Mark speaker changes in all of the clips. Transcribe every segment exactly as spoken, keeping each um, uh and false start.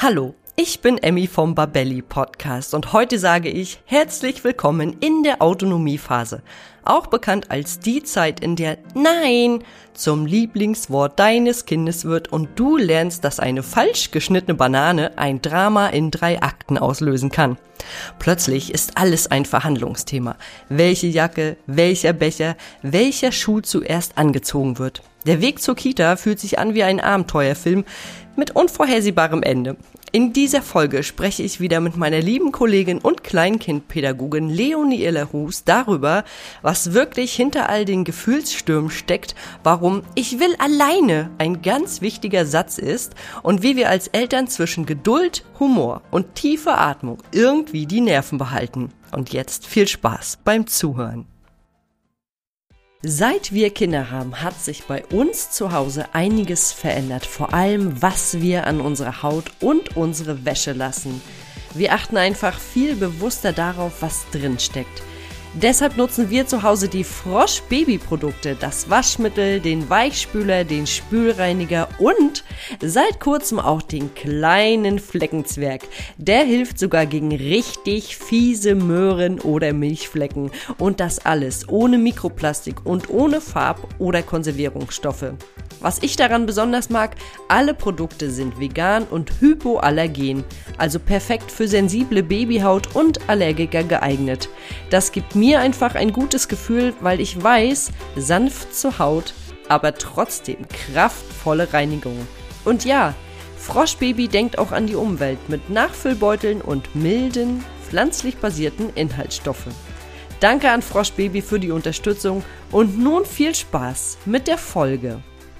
Speaker 1: Hallo, ich bin Emmy vom Babelli Podcast und heute sage ich herzlich willkommen in der Autonomiephase, auch bekannt als die Zeit, in der Nein zum Lieblingswort deines Kindes wird und du lernst, dass eine falsch geschnittene Banane ein Drama in drei Akten auslösen kann. Plötzlich ist alles ein Verhandlungsthema. Welche Jacke, welcher Becher, welcher Schuh zuerst angezogen wird. Der Weg zur Kita fühlt sich an wie ein Abenteuerfilm mit unvorhersehbarem Ende. In dieser Folge spreche ich wieder mit meiner lieben Kollegin und Kleinkindpädagogin Leonie Illerhus darüber, was wirklich hinter all den Gefühlsstürmen steckt, warum "Ich will alleine" ein ganz wichtiger Satz ist und wie wir als Eltern zwischen Geduld, Humor und tiefer Atmung irgendwie die Nerven behalten. Und jetzt viel Spaß beim Zuhören. Seit wir Kinder haben, hat sich bei uns zu Hause einiges verändert, vor allem was wir an unserer Haut und unsere Wäsche lassen. Wir achten einfach viel bewusster darauf, was drin steckt. Deshalb nutzen wir zu Hause die Frosch-Baby-Produkte, das Waschmittel, den Weichspüler, den Spülreiniger und seit kurzem auch den kleinen Fleckenzwerg. Der hilft sogar gegen richtig fiese Möhren oder Milchflecken und das alles ohne Mikroplastik und ohne Farb- oder Konservierungsstoffe. Was ich daran besonders mag, alle Produkte sind vegan und hypoallergen, also perfekt für sensible Babyhaut und Allergiker geeignet. Das gibt mir einfach ein gutes Gefühl, weil ich weiß, sanft zur Haut, aber trotzdem kraftvolle Reinigung. Und ja, Froschbaby denkt auch an die Umwelt mit Nachfüllbeuteln und milden, pflanzlich basierten Inhaltsstoffen. Danke an Froschbaby für die Unterstützung und nun viel Spaß mit der Folge.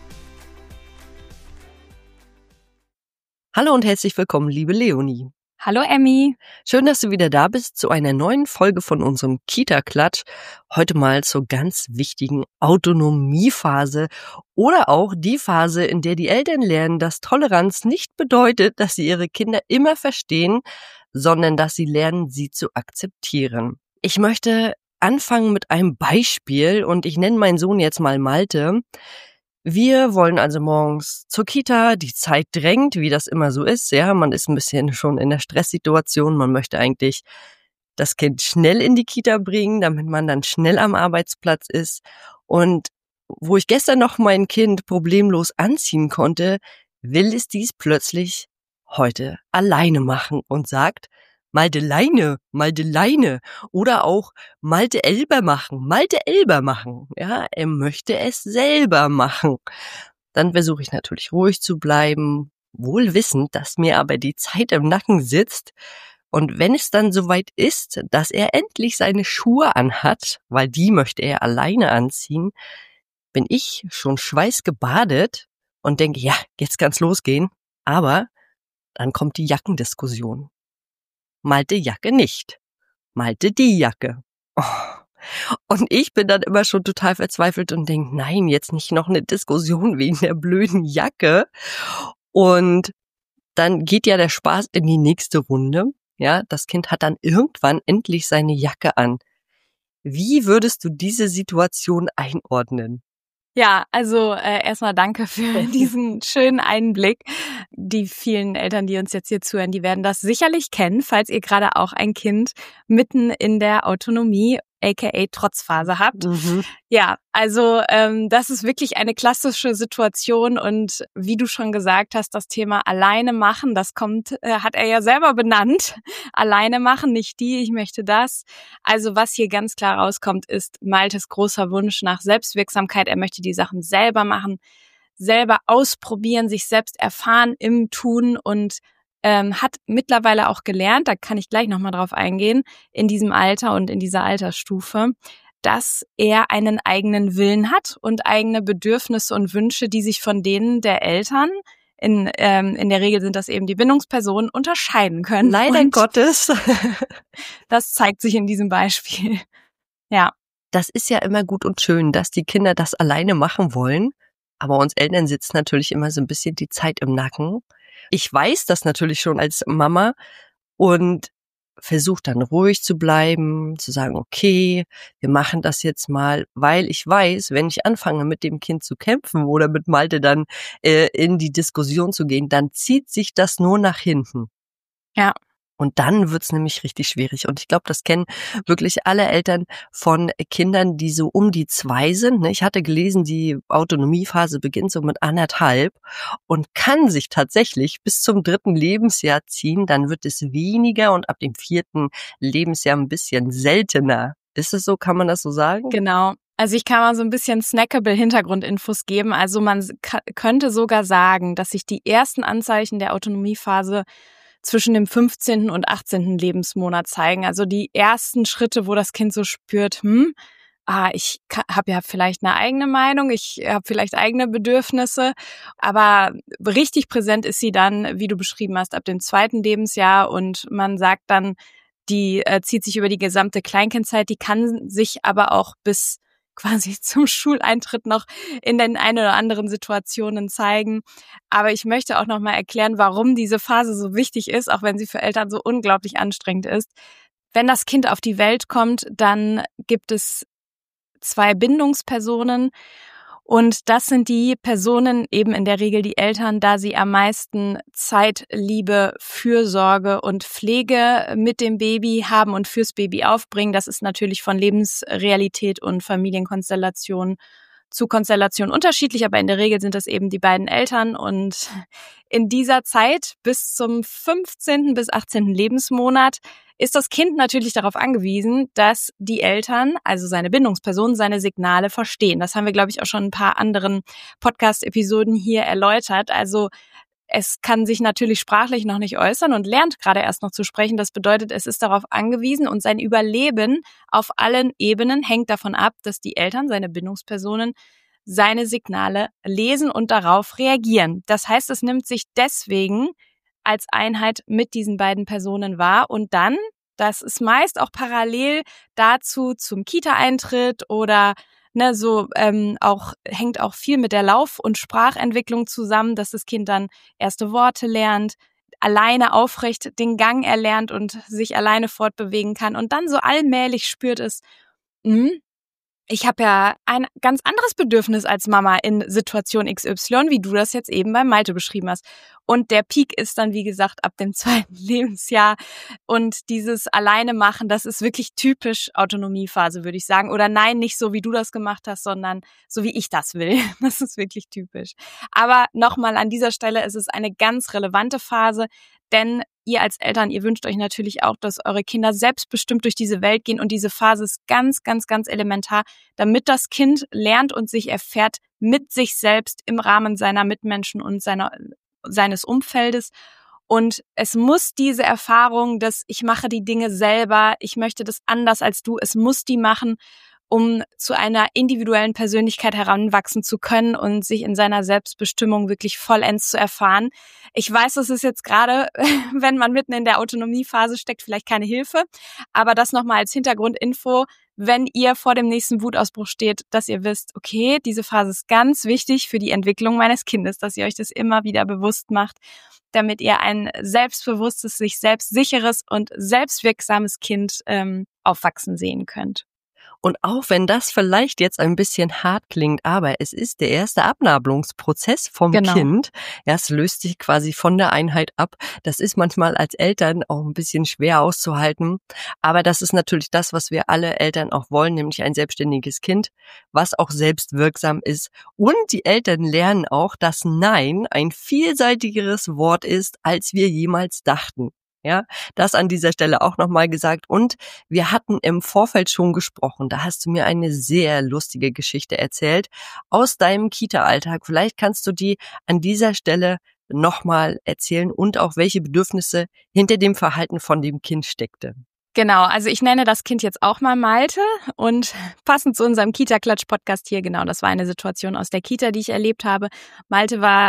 Speaker 1: Hallo und herzlich willkommen, liebe Leonie.
Speaker 2: Hallo Emmy.
Speaker 1: Schön, dass du wieder da bist zu einer neuen Folge von unserem Kita-Klatsch. Heute mal zur ganz wichtigen Autonomiephase oder auch die Phase, in der die Eltern lernen, dass Toleranz nicht bedeutet, dass sie ihre Kinder immer verstehen, sondern dass sie lernen, sie zu akzeptieren. Ich möchte anfangen mit einem Beispiel und ich nenne meinen Sohn jetzt mal Malte. Wir wollen also morgens zur Kita, die Zeit drängt, wie das immer so ist, ja, man ist ein bisschen schon in der Stresssituation, man möchte eigentlich das Kind schnell in die Kita bringen, damit man dann schnell am Arbeitsplatz ist. Und wo ich gestern noch mein Kind problemlos anziehen konnte, will es dies plötzlich heute alleine machen und sagt: Malte Leine, Malte Leine oder auch Malte Elber machen, Malte Elber machen. Ja, er möchte es selber machen. Dann versuche ich natürlich ruhig zu bleiben, wohl wissend, dass mir aber die Zeit im Nacken sitzt. Und wenn es dann soweit ist, dass er endlich seine Schuhe anhat, weil die möchte er alleine anziehen, bin ich schon schweißgebadet und denke, ja, jetzt kann's losgehen. Aber dann kommt die Jackendiskussion. Malte Jacke nicht. Malte die Jacke. Oh. Und ich bin dann immer schon total verzweifelt und denke, nein, jetzt nicht noch eine Diskussion wegen der blöden Jacke. Und dann geht ja der Spaß in die nächste Runde. Ja, das Kind hat dann irgendwann endlich seine Jacke an. Wie würdest du diese Situation einordnen?
Speaker 2: Ja, also äh, erstmal danke für diesen schönen Einblick. Die vielen Eltern, die uns jetzt hier zuhören, die werden das sicherlich kennen, falls ihr gerade auch ein Kind mitten in der Autonomie, aka Trotzphase habt. Mhm. Ja, also ähm, das ist wirklich eine klassische Situation und wie du schon gesagt hast, das Thema alleine machen, das kommt, äh, hat er ja selber benannt. Alleine machen, nicht die, ich möchte das. Also was hier ganz klar rauskommt, ist Maltes großer Wunsch nach Selbstwirksamkeit. Er möchte die Sachen selber machen, selber ausprobieren, sich selbst erfahren im Tun und ähm, hat mittlerweile auch gelernt, da kann ich gleich nochmal drauf eingehen, in diesem Alter und in dieser Altersstufe, dass er einen eigenen Willen hat und eigene Bedürfnisse und Wünsche, die sich von denen der Eltern, in ähm, in der Regel sind das eben die Bindungspersonen, unterscheiden können.
Speaker 1: Leider und Gottes.
Speaker 2: Das zeigt sich in diesem Beispiel. Ja.
Speaker 1: Das ist ja immer gut und schön, dass die Kinder das alleine machen wollen, aber uns Eltern sitzt natürlich immer so ein bisschen die Zeit im Nacken. Ich weiß das natürlich schon als Mama und versucht dann ruhig zu bleiben, zu sagen, okay, wir machen das jetzt mal, weil ich weiß, wenn ich anfange mit dem Kind zu kämpfen oder mit Malte dann äh, in die Diskussion zu gehen, dann zieht sich das nur nach hinten.
Speaker 2: Ja.
Speaker 1: Und dann wird's nämlich richtig schwierig. Und ich glaube, das kennen wirklich alle Eltern von Kindern, die so um die zwei sind. Ich hatte gelesen, die Autonomiephase beginnt so mit anderthalb und kann sich tatsächlich bis zum dritten Lebensjahr ziehen. Dann wird es weniger und ab dem vierten Lebensjahr ein bisschen seltener. Ist es so? Kann man das so sagen?
Speaker 2: Genau. Also ich kann mal so ein bisschen snackable Hintergrundinfos geben. Also man k- könnte sogar sagen, dass sich die ersten Anzeichen der Autonomiephase zwischen dem fünfzehnten und achtzehnten Lebensmonat zeigen. Also die ersten Schritte, wo das Kind so spürt, hm, ah, ich habe ja vielleicht eine eigene Meinung, ich habe vielleicht eigene Bedürfnisse, aber richtig präsent ist sie dann, wie du beschrieben hast, ab dem zweiten Lebensjahr und man sagt dann, die äh, zieht sich über die gesamte Kleinkindzeit, die kann sich aber auch bis quasi zum Schuleintritt noch in den ein oder anderen Situationen zeigen. Aber ich möchte auch noch mal erklären, warum diese Phase so wichtig ist, auch wenn sie für Eltern so unglaublich anstrengend ist. Wenn das Kind auf die Welt kommt, dann gibt es zwei Bindungspersonen. Und das sind die Personen, eben in der Regel die Eltern, da sie am meisten Zeit, Liebe, Fürsorge und Pflege mit dem Baby haben und fürs Baby aufbringen. Das ist natürlich von Lebensrealität und Familienkonstellation zu Konstellation unterschiedlich, aber in der Regel sind das eben die beiden Eltern. Und in dieser Zeit bis zum fünfzehnten bis achtzehnten Lebensmonat ist das Kind natürlich darauf angewiesen, dass die Eltern, also seine Bindungspersonen, seine Signale verstehen. Das haben wir, glaube ich, auch schon in ein paar anderen Podcast-Episoden hier erläutert. Also es kann sich natürlich sprachlich noch nicht äußern und lernt gerade erst noch zu sprechen. Das bedeutet, es ist darauf angewiesen und sein Überleben auf allen Ebenen hängt davon ab, dass die Eltern, seine Bindungspersonen, seine Signale lesen und darauf reagieren. Das heißt, es nimmt sich deswegen als Einheit mit diesen beiden Personen wahr und dann, das ist meist auch parallel dazu zum Kita-Eintritt oder ne, so ähm, auch hängt auch viel mit der Lauf- und Sprachentwicklung zusammen, dass das Kind dann erste Worte lernt, alleine aufrecht den Gang erlernt und sich alleine fortbewegen kann und dann so allmählich spürt es, mh, ich habe ja ein ganz anderes Bedürfnis als Mama in Situation X Y, wie du das jetzt eben bei Malte beschrieben hast. Und der Peak ist dann, wie gesagt, ab dem zweiten Lebensjahr. Und dieses Alleine machen, das ist wirklich typisch Autonomiephase, würde ich sagen. Oder nein, nicht so, wie du das gemacht hast, sondern so, wie ich das will. Das ist wirklich typisch. Aber nochmal an dieser Stelle, es ist eine ganz relevante Phase, denn ihr als Eltern, ihr wünscht euch natürlich auch, dass eure Kinder selbstbestimmt durch diese Welt gehen und diese Phase ist ganz, ganz, ganz elementar, damit das Kind lernt und sich erfährt mit sich selbst im Rahmen seiner Mitmenschen und seiner, seines Umfeldes. Und es muss diese Erfahrung, dass ich mache die Dinge selber, ich möchte das anders als du, es muss die machen, um zu einer individuellen Persönlichkeit heranwachsen zu können und sich in seiner Selbstbestimmung wirklich vollends zu erfahren. Ich weiß, das ist jetzt gerade, wenn man mitten in der Autonomiephase steckt, vielleicht keine Hilfe, aber das nochmal als Hintergrundinfo, wenn ihr vor dem nächsten Wutausbruch steht, dass ihr wisst, okay, diese Phase ist ganz wichtig für die Entwicklung meines Kindes, dass ihr euch das immer wieder bewusst macht, damit ihr ein selbstbewusstes, sich selbstsicheres und selbstwirksames Kind ähm, aufwachsen sehen könnt.
Speaker 1: Und auch wenn das vielleicht jetzt ein bisschen hart klingt, aber es ist der erste Abnabelungsprozess vom
Speaker 2: Genau.
Speaker 1: Kind. Ja, es löst sich quasi von der Einheit ab. Das ist manchmal als Eltern auch ein bisschen schwer auszuhalten. Aber das ist natürlich das, was wir alle Eltern auch wollen, nämlich ein selbstständiges Kind, was auch selbstwirksam ist. Und die Eltern lernen auch, dass Nein ein vielseitigeres Wort ist, als wir jemals dachten. Ja, das an dieser Stelle auch nochmal gesagt. Und wir hatten im Vorfeld schon gesprochen. Da hast du mir eine sehr lustige Geschichte erzählt aus deinem Kita-Alltag. Vielleicht kannst du die an dieser Stelle nochmal erzählen und auch welche Bedürfnisse hinter dem Verhalten von dem Kind steckte.
Speaker 2: Genau, also ich nenne das Kind jetzt auch mal Malte und passend zu unserem Kita-Klatsch-Podcast hier, genau, das war eine Situation aus der Kita, die ich erlebt habe. Malte war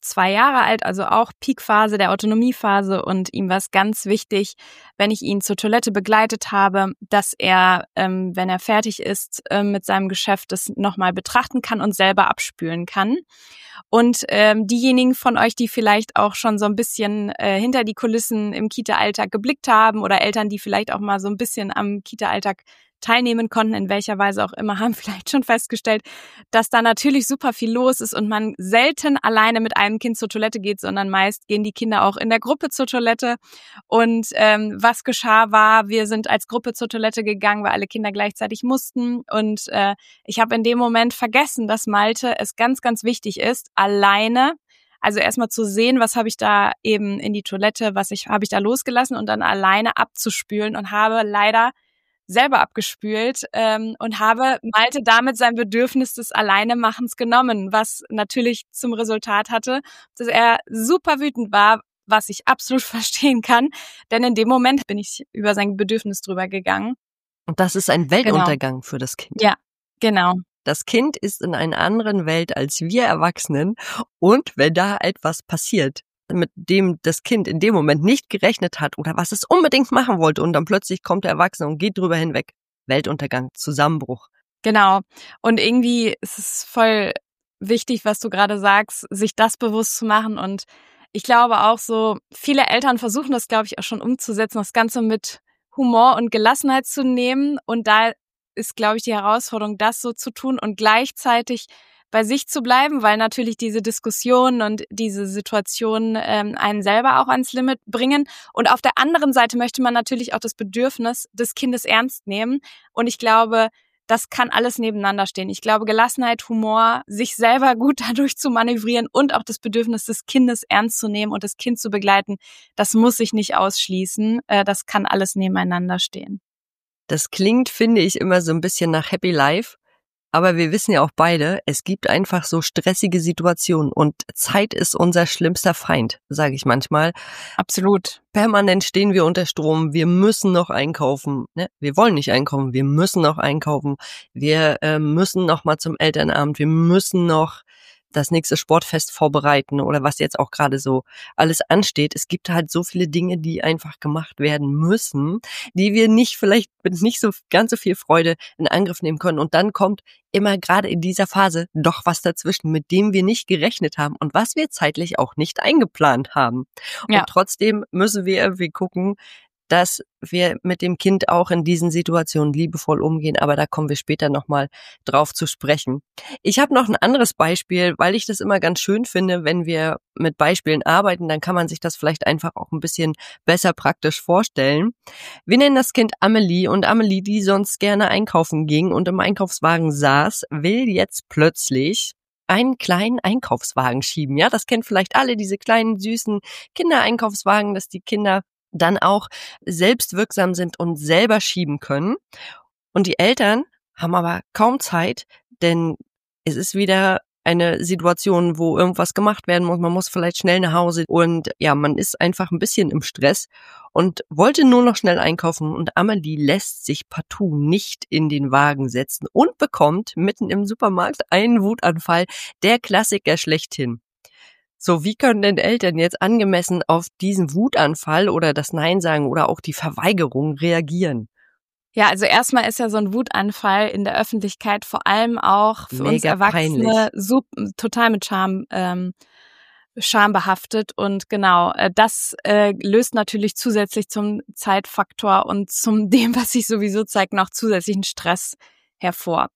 Speaker 2: zwei Jahre alt, also auch Peakphase der Autonomiephase, und ihm war es ganz wichtig, wenn ich ihn zur Toilette begleitet habe, dass er, ähm, wenn er fertig ist äh, mit seinem Geschäft, das nochmal betrachten kann und selber abspülen kann. Und ähm, diejenigen von euch, die vielleicht auch schon so ein bisschen äh, hinter die Kulissen im Kita-Alltag geblickt haben oder Eltern, die vielleicht auch mal so ein bisschen am Kita-Alltag teilnehmen konnten, in welcher Weise auch immer, haben vielleicht schon festgestellt, dass da natürlich super viel los ist und man selten alleine mit einem Kind zur Toilette geht, sondern meist gehen die Kinder auch in der Gruppe zur Toilette. Und ähm, was geschah war, wir sind als Gruppe zur Toilette gegangen, weil alle Kinder gleichzeitig mussten. Und äh, ich habe in dem Moment vergessen, dass Malte es ganz, ganz wichtig ist, alleine, also erstmal zu sehen, was habe ich da eben in die Toilette, was ich habe ich da losgelassen, und dann alleine abzuspülen, und habe leider selber abgespült ähm, und habe Malte damit sein Bedürfnis des Alleinemachens genommen, was natürlich zum Resultat hatte, dass er super wütend war, was ich absolut verstehen kann, denn in dem Moment bin ich über sein Bedürfnis drüber gegangen.
Speaker 1: Und das ist ein Weltuntergang genau. für das Kind.
Speaker 2: Ja, genau.
Speaker 1: Das Kind ist in einer anderen Welt als wir Erwachsenen, und wenn da etwas passiert, mit dem das Kind in dem Moment nicht gerechnet hat oder was es unbedingt machen wollte, und dann plötzlich kommt der Erwachsene und geht drüber hinweg. Weltuntergang, Zusammenbruch.
Speaker 2: Genau. Und irgendwie ist es voll wichtig, was du gerade sagst, sich das bewusst zu machen. Und ich glaube auch so, viele Eltern versuchen das, glaube ich, auch schon umzusetzen, das Ganze mit Humor und Gelassenheit zu nehmen. Und da ist, glaube ich, die Herausforderung, das so zu tun und gleichzeitig bei sich zu bleiben, weil natürlich diese Diskussionen und diese Situationen ähm, einen selber auch ans Limit bringen. Und auf der anderen Seite möchte man natürlich auch das Bedürfnis des Kindes ernst nehmen. Und ich glaube, das kann alles nebeneinander stehen. Ich glaube, Gelassenheit, Humor, sich selber gut dadurch zu manövrieren und auch das Bedürfnis des Kindes ernst zu nehmen und das Kind zu begleiten, das muss sich nicht ausschließen. Äh, das kann alles nebeneinander stehen.
Speaker 1: Das klingt, finde ich, immer so ein bisschen nach Happy Life. Aber wir wissen ja auch beide, es gibt einfach so stressige Situationen, und Zeit ist unser schlimmster Feind, sage ich manchmal.
Speaker 2: Absolut.
Speaker 1: Permanent stehen wir unter Strom, wir müssen noch einkaufen. Ne? Wir wollen nicht einkaufen, wir müssen noch einkaufen. Wir äh, müssen noch mal zum Elternabend, wir müssen noch das nächste Sportfest vorbereiten oder was jetzt auch gerade so alles ansteht. Es gibt halt so viele Dinge, die einfach gemacht werden müssen, die wir nicht vielleicht mit nicht so ganz so viel Freude in Angriff nehmen können. Und dann kommt immer gerade in dieser Phase doch was dazwischen, mit dem wir nicht gerechnet haben und was wir zeitlich auch nicht eingeplant haben.
Speaker 2: Ja.
Speaker 1: Und trotzdem müssen wir irgendwie gucken, dass wir mit dem Kind auch in diesen Situationen liebevoll umgehen, aber da kommen wir später nochmal drauf zu sprechen. Ich habe noch ein anderes Beispiel, weil ich das immer ganz schön finde, wenn wir mit Beispielen arbeiten, dann kann man sich das vielleicht einfach auch ein bisschen besser praktisch vorstellen. Wir nennen das Kind Amelie, und Amelie, die sonst gerne einkaufen ging und im Einkaufswagen saß, will jetzt plötzlich einen kleinen Einkaufswagen schieben. Ja, das kennen vielleicht alle, diese kleinen süßen Kindereinkaufswagen, dass die Kinder dann auch selbstwirksam sind und selber schieben können. Und die Eltern haben aber kaum Zeit, denn es ist wieder eine Situation, wo irgendwas gemacht werden muss. Man muss vielleicht schnell nach Hause und ja, man ist einfach ein bisschen im Stress und wollte nur noch schnell einkaufen, und Amelie lässt sich partout nicht in den Wagen setzen und bekommt mitten im Supermarkt einen Wutanfall, der Klassiker schlechthin. So, wie können denn Eltern jetzt angemessen auf diesen Wutanfall oder das Nein sagen oder auch die Verweigerung reagieren?
Speaker 2: Ja, also erstmal ist ja so ein Wutanfall in der Öffentlichkeit vor allem auch für
Speaker 1: Mega
Speaker 2: uns Erwachsene
Speaker 1: peinlich.
Speaker 2: sup- total mit Scham, ähm, Scham behaftet. Und genau, äh, das äh, löst natürlich zusätzlich zum Zeitfaktor und zum dem, was sich sowieso zeigt, noch zusätzlichen Stress hervor.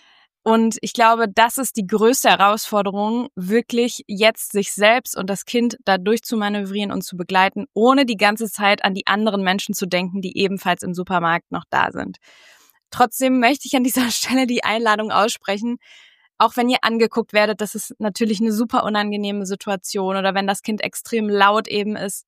Speaker 2: Und ich glaube, das ist die größte Herausforderung, wirklich jetzt sich selbst und das Kind da durchzumanövrieren und zu begleiten, ohne die ganze Zeit an die anderen Menschen zu denken, die ebenfalls im Supermarkt noch da sind. Trotzdem möchte ich an dieser Stelle die Einladung aussprechen, auch wenn ihr angeguckt werdet, das ist natürlich eine super unangenehme Situation, oder wenn das Kind extrem laut eben ist.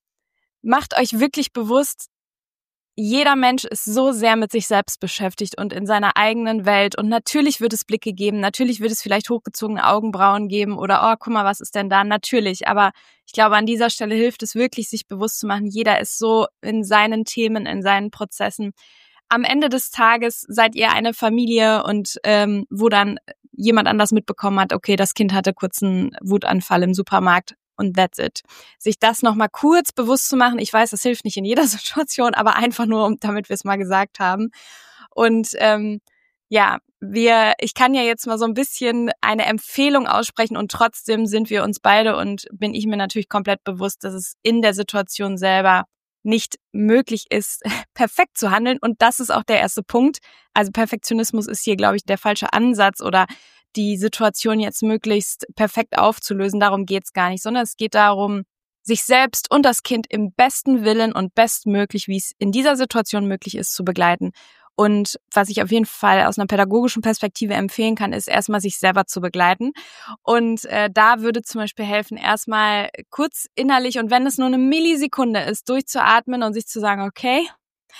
Speaker 2: Macht euch wirklich bewusst, jeder Mensch ist so sehr mit sich selbst beschäftigt und in seiner eigenen Welt, und natürlich wird es Blicke geben, natürlich wird es vielleicht hochgezogene Augenbrauen geben oder oh, guck mal, was ist denn da? Natürlich, aber ich glaube, an dieser Stelle hilft es wirklich, sich bewusst zu machen, jeder ist so in seinen Themen, in seinen Prozessen. am Ende des Tages seid ihr eine Familie und ähm, wo dann jemand anders mitbekommen hat, okay, das Kind hatte kurz einen Wutanfall im Supermarkt und that's it. Sich das nochmal kurz bewusst zu machen, ich weiß, das hilft nicht in jeder Situation, aber einfach nur, um, damit wir es mal gesagt haben. Und ähm, ja, wir, ich kann ja jetzt mal so ein bisschen eine Empfehlung aussprechen und trotzdem sind wir uns beide und bin ich mir natürlich komplett bewusst, dass es in der Situation selber nicht möglich ist, perfekt zu handeln. Und das ist auch der erste Punkt. Also Perfektionismus ist hier, glaube ich, der falsche Ansatz oder die Situation jetzt möglichst perfekt aufzulösen. Darum geht's gar nicht, sondern es geht darum, sich selbst und das Kind im besten Willen und bestmöglich, wie es in dieser Situation möglich ist, zu begleiten. Und was ich auf jeden Fall aus einer pädagogischen Perspektive empfehlen kann, ist erstmal sich selber zu begleiten. Und äh, da würde zum Beispiel helfen, erstmal kurz innerlich und wenn es nur eine Millisekunde ist, durchzuatmen und sich zu sagen, okay,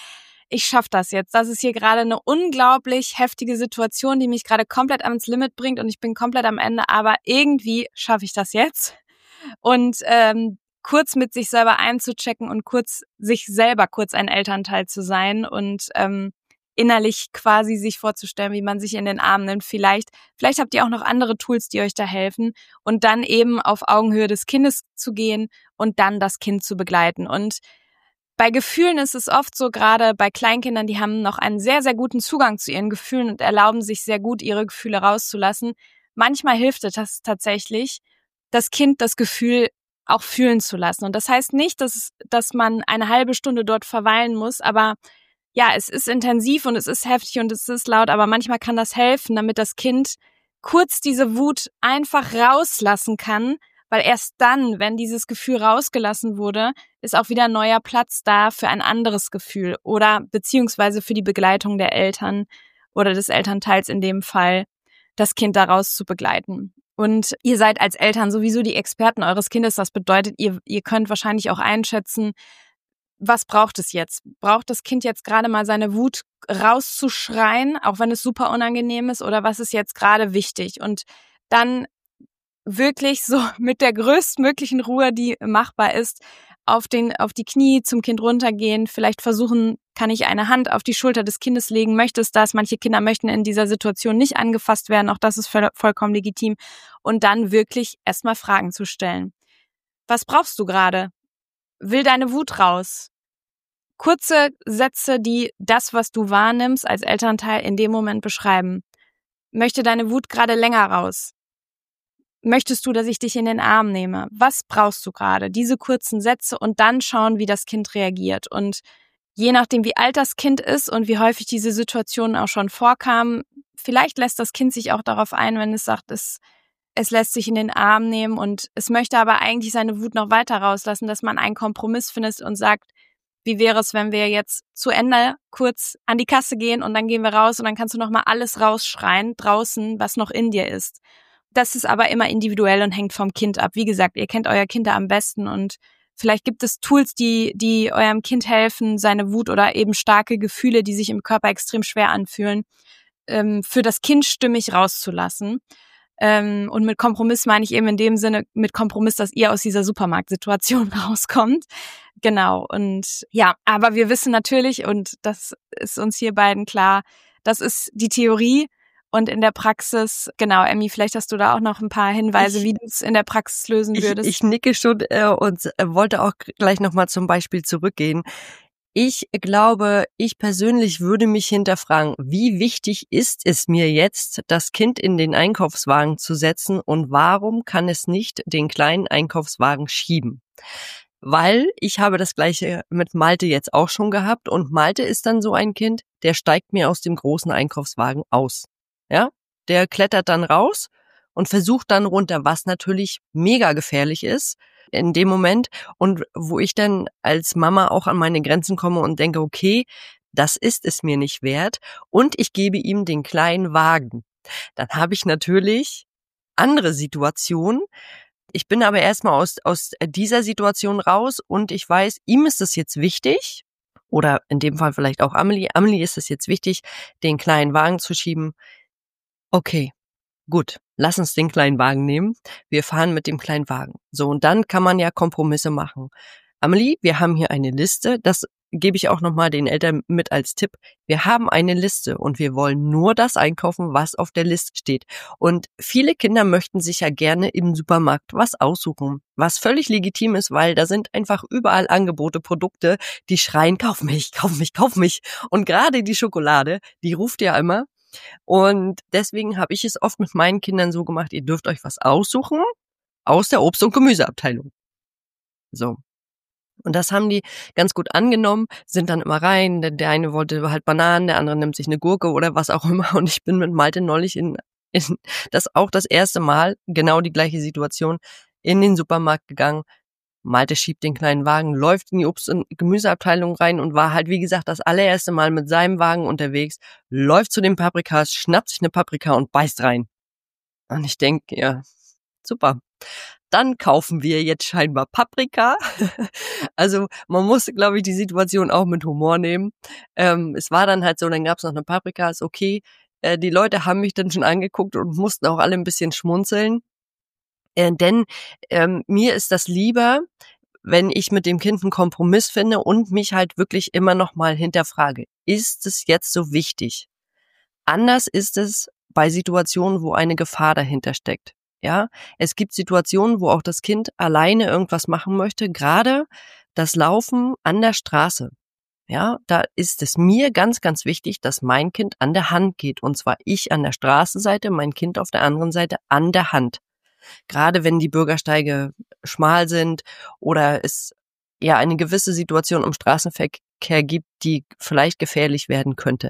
Speaker 2: ich schaffe das jetzt. Das ist hier gerade eine unglaublich heftige Situation, die mich gerade komplett ans Limit bringt und ich bin komplett am Ende, aber irgendwie schaffe ich das jetzt. Und ähm, kurz mit sich selber einzuchecken und kurz sich selber kurz ein Elternteil zu sein und ähm, innerlich quasi sich vorzustellen, wie man sich in den Arm nimmt. Vielleicht, vielleicht habt ihr auch noch andere Tools, die euch da helfen und dann eben auf Augenhöhe des Kindes zu gehen und dann das Kind zu begleiten. Und bei Gefühlen ist es oft so, gerade bei Kleinkindern, die haben noch einen sehr, sehr guten Zugang zu ihren Gefühlen und erlauben sich sehr gut, ihre Gefühle rauszulassen. Manchmal hilft es tatsächlich, das Kind das Gefühl auch fühlen zu lassen. Und das heißt nicht, dass, dass man eine halbe Stunde dort verweilen muss, aber ja, es ist intensiv und es ist heftig und es ist laut, aber manchmal kann das helfen, damit das Kind kurz diese Wut einfach rauslassen kann, weil erst dann, wenn dieses Gefühl rausgelassen wurde, ist auch wieder ein neuer Platz da für ein anderes Gefühl oder beziehungsweise für die Begleitung der Eltern oder des Elternteils in dem Fall, das Kind daraus zu begleiten. Und ihr seid als Eltern sowieso die Experten eures Kindes. Das bedeutet, ihr, ihr könnt wahrscheinlich auch einschätzen, was braucht es jetzt? Braucht das Kind jetzt gerade mal seine Wut rauszuschreien, auch wenn es super unangenehm ist, oder was ist jetzt gerade wichtig? Und dann wirklich so mit der größtmöglichen Ruhe, die machbar ist, auf den, auf die Knie zum Kind runtergehen, vielleicht versuchen, kann ich eine Hand auf die Schulter des Kindes legen, möchte es das? Manche Kinder möchten in dieser Situation nicht angefasst werden, auch das ist voll, vollkommen legitim. Und dann wirklich erstmal Fragen zu stellen. Was brauchst du gerade? Will deine Wut raus? Kurze Sätze, die das, was du wahrnimmst, als Elternteil in dem Moment beschreiben. Möchte deine Wut gerade länger raus? Möchtest du, dass ich dich in den Arm nehme? Was brauchst du gerade? Diese kurzen Sätze und dann schauen, wie das Kind reagiert. Und je nachdem, wie alt das Kind ist und wie häufig diese Situationen auch schon vorkamen, vielleicht lässt das Kind sich auch darauf ein, wenn es sagt, es Es lässt sich in den Arm nehmen und es möchte aber eigentlich seine Wut noch weiter rauslassen, dass man einen Kompromiss findet und sagt, wie wäre es, wenn wir jetzt zu Ende kurz an die Kasse gehen und dann gehen wir raus und dann kannst du noch mal alles rausschreien draußen, was noch in dir ist. Das ist aber immer individuell und hängt vom Kind ab. Wie gesagt, ihr kennt euer Kind am besten und vielleicht gibt es Tools, die die eurem Kind helfen, seine Wut oder eben starke Gefühle, die sich im Körper extrem schwer anfühlen, für das Kind stimmig rauszulassen. Ähm, und mit Kompromiss meine ich eben in dem Sinne mit Kompromiss, dass ihr aus dieser Supermarktsituation rauskommt. Genau. Und ja, aber wir wissen natürlich, und das ist uns hier beiden klar, das ist die Theorie. Und in der Praxis, genau, Emmy, vielleicht hast du da auch noch ein paar Hinweise, ich, wie du es in der Praxis lösen würdest.
Speaker 1: Ich, ich nicke schon äh, und äh, wollte auch gleich nochmal zum Beispiel zurückgehen. Ich glaube, ich persönlich würde mich hinterfragen, wie wichtig ist es mir jetzt, das Kind in den Einkaufswagen zu setzen und warum kann es nicht den kleinen Einkaufswagen schieben? Weil ich habe das Gleiche mit Malte jetzt auch schon gehabt und Malte ist dann so ein Kind, der steigt mir aus dem großen Einkaufswagen aus. Ja, der klettert dann raus und versucht dann runter, was natürlich mega gefährlich ist in dem Moment und wo ich dann als Mama auch an meine Grenzen komme und denke, okay, das ist es mir nicht wert und ich gebe ihm den kleinen Wagen. Dann habe ich natürlich andere Situationen. Ich bin aber erstmal aus, aus dieser Situation raus und ich weiß, ihm ist es jetzt wichtig oder in dem Fall vielleicht auch Amelie. Amelie ist es jetzt wichtig, den kleinen Wagen zu schieben. Okay, gut, lass uns den kleinen Wagen nehmen. Wir fahren mit dem kleinen Wagen. So, und dann kann man ja Kompromisse machen. Amelie, wir haben hier eine Liste. Das gebe ich auch nochmal den Eltern mit als Tipp. Wir haben eine Liste und wir wollen nur das einkaufen, was auf der Liste steht. Und viele Kinder möchten sich ja gerne im Supermarkt was aussuchen, was völlig legitim ist, weil da sind einfach überall Angebote, Produkte, die schreien, kauf mich, kauf mich, kauf mich. Und gerade die Schokolade, die ruft ja immer. Und deswegen habe ich es oft mit meinen Kindern so gemacht, ihr dürft euch was aussuchen aus der Obst- und Gemüseabteilung. So. Und das haben die ganz gut angenommen, sind dann immer rein. Der, der eine wollte halt Bananen, der andere nimmt sich eine Gurke oder was auch immer. Und ich bin mit Malte neulich in, in das auch das erste Mal, genau die gleiche Situation, in den Supermarkt gegangen. Malte schiebt den kleinen Wagen, läuft in die Obst- und Gemüseabteilung rein und war halt, wie gesagt, das allererste Mal mit seinem Wagen unterwegs, läuft zu den Paprikas, schnappt sich eine Paprika und beißt rein. Und ich denke, ja, super. Dann kaufen wir jetzt scheinbar Paprika. Also man musste, glaube ich, die Situation auch mit Humor nehmen. Ähm, es war dann halt so, dann gab es noch eine Paprika, ist okay. Äh, die Leute haben mich dann schon angeguckt und mussten auch alle ein bisschen schmunzeln. Äh, denn ähm, mir ist das lieber, wenn ich mit dem Kind einen Kompromiss finde und mich halt wirklich immer noch mal hinterfrage, ist es jetzt so wichtig? Anders ist es bei Situationen, wo eine Gefahr dahinter steckt. Ja, es gibt Situationen, wo auch das Kind alleine irgendwas machen möchte, gerade das Laufen an der Straße. Ja, da ist es mir ganz, ganz wichtig, dass mein Kind an der Hand geht. Und zwar ich an der Straßenseite, mein Kind auf der anderen Seite an der Hand. Gerade wenn die Bürgersteige schmal sind oder es ja eine gewisse Situation im Straßenverkehr gibt, die vielleicht gefährlich werden könnte.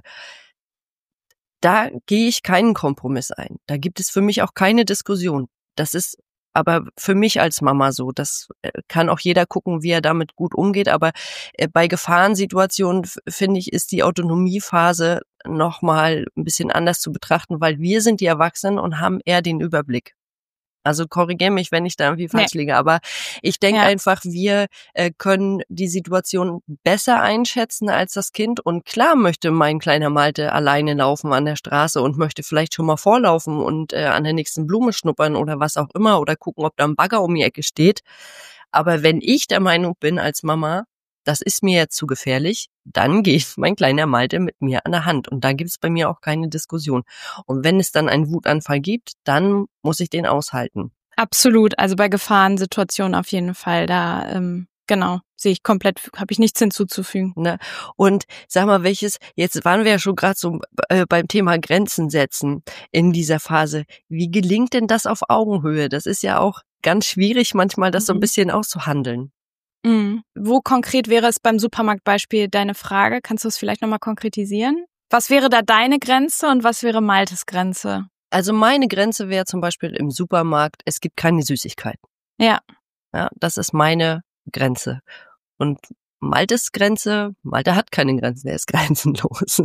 Speaker 1: Da gehe ich keinen Kompromiss ein. Da gibt es für mich auch keine Diskussion. Das ist aber für mich als Mama so. Das kann auch jeder gucken, wie er damit gut umgeht. Aber bei Gefahrensituationen, finde ich, ist die Autonomiephase nochmal ein bisschen anders zu betrachten, weil wir sind die Erwachsenen und haben eher den Überblick. Also korrigiere mich, wenn ich da irgendwie falsch nee. liege. Aber ich denke ja. einfach, wir äh, können die Situation besser einschätzen als das Kind. Und klar möchte mein kleiner Malte alleine laufen an der Straße und möchte vielleicht schon mal vorlaufen und äh, an der nächsten Blume schnuppern oder was auch immer oder gucken, ob da ein Bagger um die Ecke steht. Aber wenn ich der Meinung bin als Mama, das ist mir jetzt zu gefährlich, dann geht mein kleiner Malte mit mir an der Hand. Und da gibt es bei mir auch keine Diskussion. Und wenn es dann einen Wutanfall gibt, dann muss ich den aushalten.
Speaker 2: Absolut, also bei Gefahrensituationen auf jeden Fall. Da, ähm, genau, sehe ich komplett, habe ich nichts hinzuzufügen.
Speaker 1: Ne? Und sag mal, welches, jetzt waren wir ja schon gerade so äh, beim Thema Grenzen setzen in dieser Phase. Wie gelingt denn das auf Augenhöhe? Das ist ja auch ganz schwierig manchmal, das mhm. so ein bisschen auszuhandeln.
Speaker 2: Mhm. Wo konkret wäre es beim Supermarktbeispiel deine Frage? Kannst du es vielleicht nochmal konkretisieren? Was wäre da deine Grenze und was wäre Maltes Grenze?
Speaker 1: Also meine Grenze wäre zum Beispiel im Supermarkt, es gibt keine Süßigkeiten.
Speaker 2: Ja.
Speaker 1: Ja, das ist meine Grenze. Und Maltes Grenze, Malte hat keine Grenzen, er ist grenzenlos.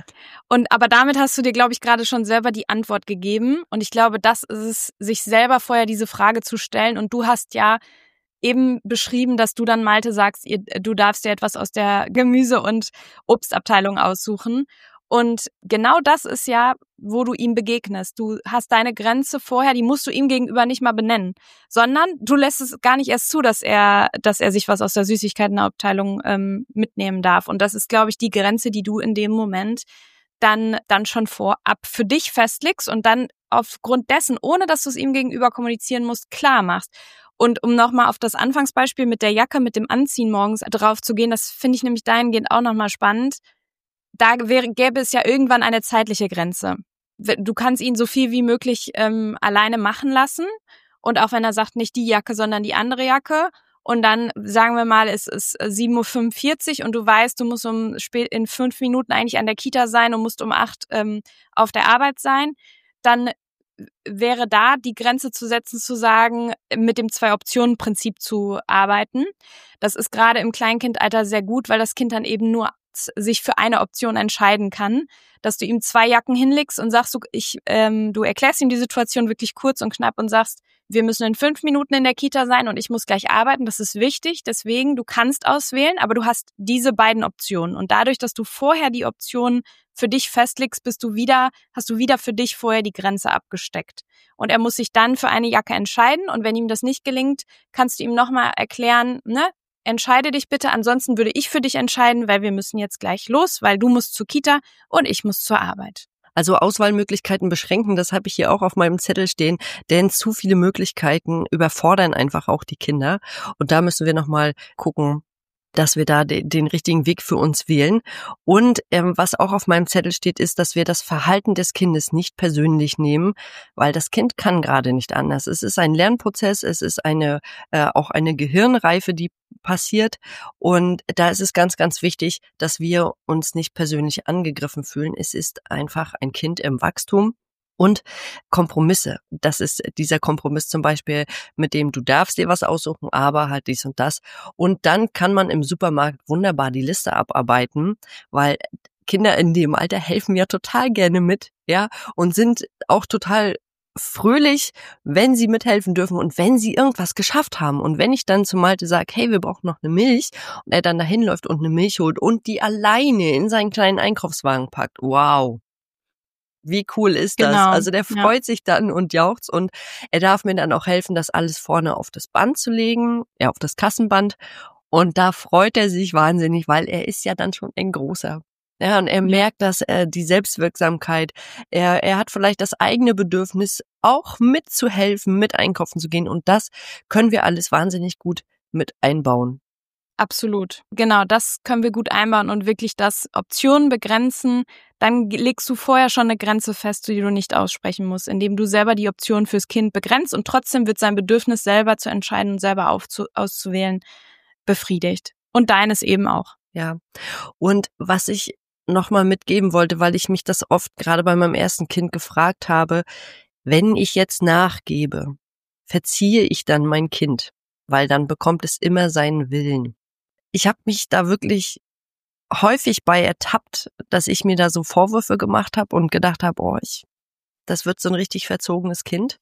Speaker 2: Und aber damit hast du dir, glaube ich, gerade schon selber die Antwort gegeben. Und ich glaube, das ist es, sich selber vorher diese Frage zu stellen. Und du hast ja eben beschrieben, dass du dann, Malte, sagst, ihr, du darfst dir etwas aus der Gemüse- und Obstabteilung aussuchen. Und genau das ist ja, wo du ihm begegnest. Du hast deine Grenze vorher, die musst du ihm gegenüber nicht mal benennen, sondern du lässt es gar nicht erst zu, dass er, dass er sich was aus der Süßigkeitenabteilung ähm, mitnehmen darf. Und das ist, glaube ich, die Grenze, die du in dem Moment dann, dann schon vorab für dich festlegst und dann aufgrund dessen, ohne dass du es ihm gegenüber kommunizieren musst, klar machst. Und um nochmal auf das Anfangsbeispiel mit der Jacke, mit dem Anziehen morgens drauf zu gehen, das finde ich nämlich dahingehend auch nochmal spannend. Da wäre, gäbe es ja irgendwann eine zeitliche Grenze. Du kannst ihn so viel wie möglich ähm, alleine machen lassen. Und auch wenn er sagt, nicht die Jacke, sondern die andere Jacke. Und dann, sagen wir mal, es ist sieben Uhr fünfundvierzig und du weißt, du musst um spät in fünf Minuten eigentlich an der Kita sein und musst um acht ähm, auf der Arbeit sein. Dann wäre da die Grenze zu setzen, zu sagen, mit dem Zwei-Optionen-Prinzip zu arbeiten. Das ist gerade im Kleinkindalter sehr gut, weil das Kind dann eben nur sich für eine Option entscheiden kann, dass du ihm zwei Jacken hinlegst und sagst, du, ich, ähm, du erklärst ihm die Situation wirklich kurz und knapp und sagst, wir müssen in fünf Minuten in der Kita sein und ich muss gleich arbeiten, das ist wichtig, deswegen, du kannst auswählen, aber du hast diese beiden Optionen und dadurch, dass du vorher die Option für dich festlegst, bist du wieder, hast du wieder für dich vorher die Grenze abgesteckt. Und er muss sich dann für eine Jacke entscheiden und wenn ihm das nicht gelingt, kannst du ihm nochmal erklären, ne, entscheide dich bitte, ansonsten würde ich für dich entscheiden, weil wir müssen jetzt gleich los, weil du musst zur Kita und ich muss zur Arbeit.
Speaker 1: Also Auswahlmöglichkeiten beschränken, das habe ich hier auch auf meinem Zettel stehen, denn zu viele Möglichkeiten überfordern einfach auch die Kinder. Und da müssen wir nochmal gucken, dass wir da de- den richtigen Weg für uns wählen. Und ähm, was auch auf meinem Zettel steht, ist, dass wir das Verhalten des Kindes nicht persönlich nehmen, weil das Kind kann gerade nicht anders. Es ist ein Lernprozess, es ist eine äh, auch eine Gehirnreife, die passiert. Und da ist es ganz, ganz wichtig, dass wir uns nicht persönlich angegriffen fühlen. Es ist einfach ein Kind im Wachstum. Und Kompromisse. Das ist dieser Kompromiss zum Beispiel, mit dem du darfst dir was aussuchen, aber halt dies und das. Und dann kann man im Supermarkt wunderbar die Liste abarbeiten, weil Kinder in dem Alter helfen ja total gerne mit, ja, und sind auch total fröhlich, wenn sie mithelfen dürfen und wenn sie irgendwas geschafft haben. Und wenn ich dann zu Malte sage, hey, wir brauchen noch eine Milch, und er dann dahin läuft und eine Milch holt und die alleine in seinen kleinen Einkaufswagen packt, wow. Wie cool ist das?
Speaker 2: Genau,
Speaker 1: Also der freut ja. sich dann und jauchzt und er darf mir dann auch helfen, das alles vorne auf das Band zu legen, ja, auf das Kassenband. Und da freut er sich wahnsinnig, weil er ist ja dann schon ein Großer. Ja, und er merkt, dass er die Selbstwirksamkeit, er, er hat vielleicht das eigene Bedürfnis, auch mitzuhelfen, mit einkaufen zu gehen. Und das können wir alles wahnsinnig gut mit einbauen.
Speaker 2: Absolut. Genau, das können wir gut einbauen und wirklich das Optionen begrenzen. Dann legst du vorher schon eine Grenze fest, die du nicht aussprechen musst, indem du selber die Option fürs Kind begrenzt und trotzdem wird sein Bedürfnis, selber zu entscheiden und selber aufzu- auszuwählen, befriedigt. Und deines eben auch.
Speaker 1: Ja. Und was ich nochmal mitgeben wollte, weil ich mich das oft gerade bei meinem ersten Kind gefragt habe, wenn ich jetzt nachgebe, verziehe ich dann mein Kind, weil dann bekommt es immer seinen Willen. Ich habe mich da wirklich häufig bei ertappt, dass ich mir da so Vorwürfe gemacht habe und gedacht habe, oh, ich, das wird so ein richtig verzogenes Kind.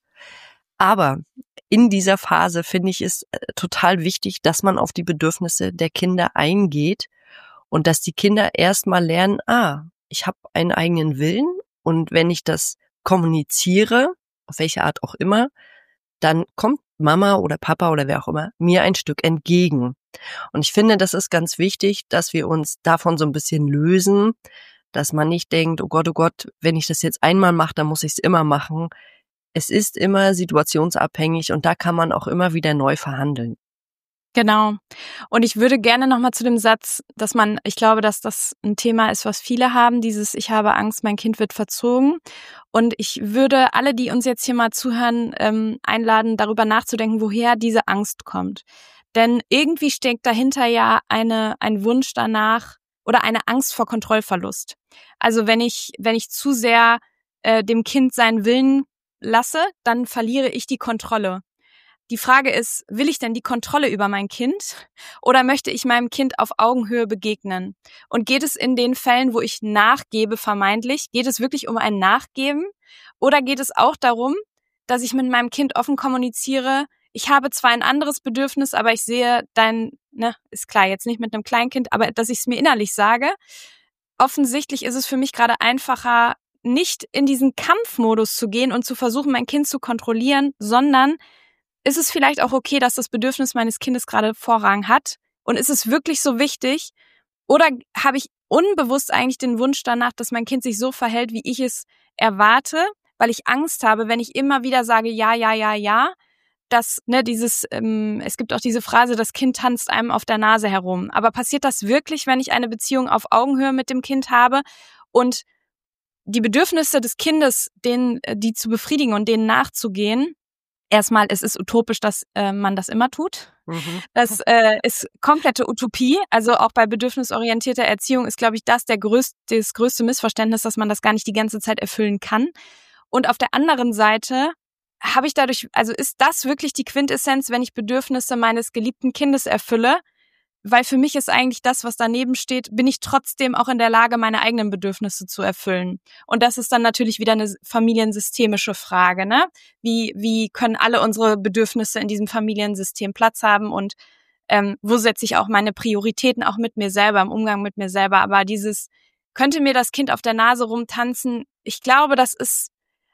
Speaker 1: Aber in dieser Phase finde ich es total wichtig, dass man auf die Bedürfnisse der Kinder eingeht und dass die Kinder erstmal lernen, ah, ich habe einen eigenen Willen und wenn ich das kommuniziere, auf welche Art auch immer, dann kommt Mama oder Papa oder wer auch immer mir ein Stück entgegen. Und ich finde, das ist ganz wichtig, dass wir uns davon so ein bisschen lösen, dass man nicht denkt, oh Gott, oh Gott, wenn ich das jetzt einmal mache, dann muss ich es immer machen. Es ist immer situationsabhängig und da kann man auch immer wieder neu verhandeln.
Speaker 2: Genau. Und ich würde gerne nochmal zu dem Satz, dass man, ich glaube, dass das ein Thema ist, was viele haben, dieses ich habe Angst, mein Kind wird verzogen. Und ich würde alle, die uns jetzt hier mal zuhören, ähm, einladen, darüber nachzudenken, woher diese Angst kommt. Denn irgendwie steckt dahinter ja eine ein Wunsch danach oder eine Angst vor Kontrollverlust. Also wenn ich wenn ich zu sehr äh, dem Kind seinen Willen lasse, dann verliere ich die Kontrolle. Die Frage ist, will ich denn die Kontrolle über mein Kind oder möchte ich meinem Kind auf Augenhöhe begegnen? Und geht es in den Fällen, wo ich nachgebe, vermeintlich, geht es wirklich um ein Nachgeben? Oder geht es auch darum, dass ich mit meinem Kind offen kommuniziere, ich habe zwar ein anderes Bedürfnis, aber ich sehe dein, ne, ist klar, jetzt nicht mit einem Kleinkind, aber dass ich es mir innerlich sage. Offensichtlich ist es für mich gerade einfacher, nicht in diesen Kampfmodus zu gehen und zu versuchen, mein Kind zu kontrollieren, sondern ist es vielleicht auch okay, dass das Bedürfnis meines Kindes gerade Vorrang hat? Und ist es wirklich so wichtig? Oder habe ich unbewusst eigentlich den Wunsch danach, dass mein Kind sich so verhält, wie ich es erwarte, weil ich Angst habe, wenn ich immer wieder sage, ja, ja, ja, ja, dass, ne, dieses, ähm, es gibt auch diese Phrase, das Kind tanzt einem auf der Nase herum. Aber passiert das wirklich, wenn ich eine Beziehung auf Augenhöhe mit dem Kind habe und die Bedürfnisse des Kindes, denen, die zu befriedigen und denen nachzugehen? Erstmal, es ist utopisch, dass äh, man das immer tut. Mhm. Das äh, ist komplette Utopie. Also auch bei bedürfnisorientierter Erziehung ist, glaube ich, das der größte, das größte Missverständnis, dass man das gar nicht die ganze Zeit erfüllen kann. Und auf der anderen Seite habe ich dadurch, also ist das wirklich die Quintessenz, wenn ich Bedürfnisse meines geliebten Kindes erfülle? Weil für mich ist eigentlich das, was daneben steht, bin ich trotzdem auch in der Lage, meine eigenen Bedürfnisse zu erfüllen. Und das ist dann natürlich wieder eine familiensystemische Frage, ne? Wie, wie können alle unsere Bedürfnisse in diesem Familiensystem Platz haben und ähm, wo setze ich auch meine Prioritäten auch mit mir selber, im Umgang mit mir selber. Aber dieses, könnte mir das Kind auf der Nase rumtanzen, ich glaube, das ist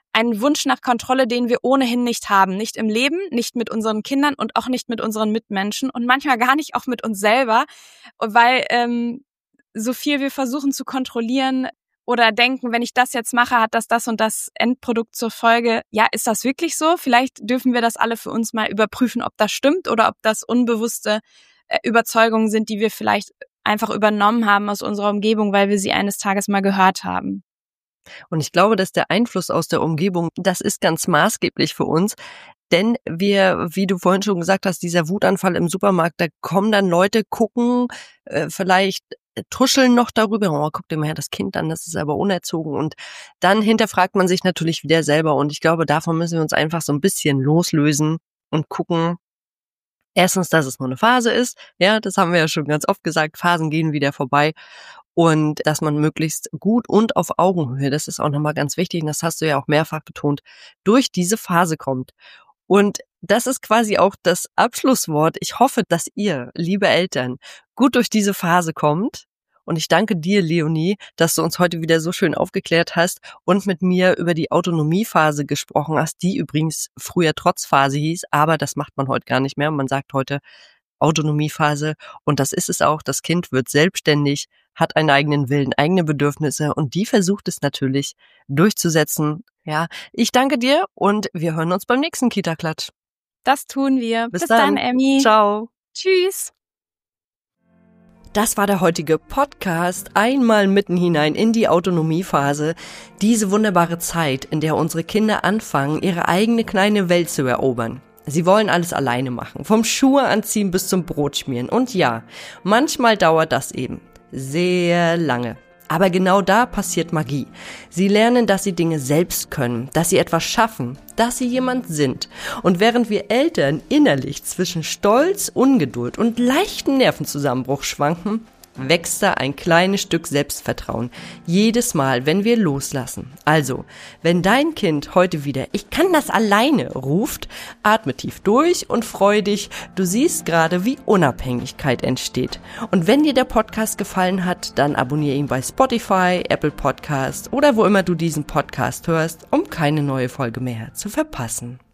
Speaker 2: ein Wunsch nach Kontrolle, den wir ohnehin nicht haben. Nicht im Leben, nicht mit unseren Kindern und auch nicht mit unseren Mitmenschen und manchmal gar nicht auch mit uns selber, weil ähm, so viel wir versuchen zu kontrollieren oder denken, wenn ich das jetzt mache, hat das das und das Endprodukt zur Folge. Ja, ist das wirklich so? Vielleicht dürfen wir das alle für uns mal überprüfen, ob das stimmt oder ob das unbewusste äh, Überzeugungen sind, die wir vielleicht einfach übernommen haben aus unserer Umgebung, weil wir sie eines Tages mal gehört haben.
Speaker 1: Und ich glaube, dass der Einfluss aus der Umgebung, das ist ganz maßgeblich für uns. Denn wir, wie du vorhin schon gesagt hast, dieser Wutanfall im Supermarkt, da kommen dann Leute, gucken, äh, vielleicht tuscheln noch darüber, oh, guck dir mal her das Kind an, das ist aber unerzogen. Und dann hinterfragt man sich natürlich wieder selber. Und ich glaube, davon müssen wir uns einfach so ein bisschen loslösen und gucken, erstens, dass es nur eine Phase ist. Ja, das haben wir ja schon ganz oft gesagt, Phasen gehen wieder vorbei. Und dass man möglichst gut und auf Augenhöhe, das ist auch nochmal ganz wichtig, und das hast du ja auch mehrfach betont, durch diese Phase kommt. Und das ist quasi auch das Abschlusswort. Ich hoffe, dass ihr, liebe Eltern, gut durch diese Phase kommt. Und ich danke dir, Leonie, dass du uns heute wieder so schön aufgeklärt hast und mit mir über die Autonomiephase gesprochen hast, die übrigens früher Trotzphase hieß, aber das macht man heute gar nicht mehr. Man sagt heute Autonomiephase und das ist es auch. Das Kind wird selbstständig, hat einen eigenen Willen, eigene Bedürfnisse und die versucht es natürlich durchzusetzen. Ja, ich danke dir und wir hören uns beim nächsten Kita-Klatsch.
Speaker 2: Das tun wir.
Speaker 1: Bis,
Speaker 2: Bis
Speaker 1: dann,
Speaker 2: dann, Emmy.
Speaker 1: Ciao.
Speaker 2: Tschüss.
Speaker 1: Das war der heutige Podcast, einmal mitten hinein in die Autonomiephase. Diese wunderbare Zeit, in der unsere Kinder anfangen, ihre eigene kleine Welt zu erobern. Sie wollen alles alleine machen, vom Schuhe anziehen bis zum Brot schmieren. Und ja, manchmal dauert das eben sehr lange. Aber genau da passiert Magie. Sie lernen, dass sie Dinge selbst können, dass sie etwas schaffen, dass sie jemand sind. Und während wir Eltern innerlich zwischen Stolz, Ungeduld und leichten Nervenzusammenbruch schwanken, wächst da ein kleines Stück Selbstvertrauen. Jedes Mal, wenn wir loslassen. Also, wenn dein Kind heute wieder "Ich kann das alleine" ruft, atme tief durch und freu dich. Du siehst gerade, wie Unabhängigkeit entsteht. Und wenn dir der Podcast gefallen hat, dann abonniere ihn bei Spotify, Apple Podcast oder wo immer du diesen Podcast hörst, um keine neue Folge mehr zu verpassen.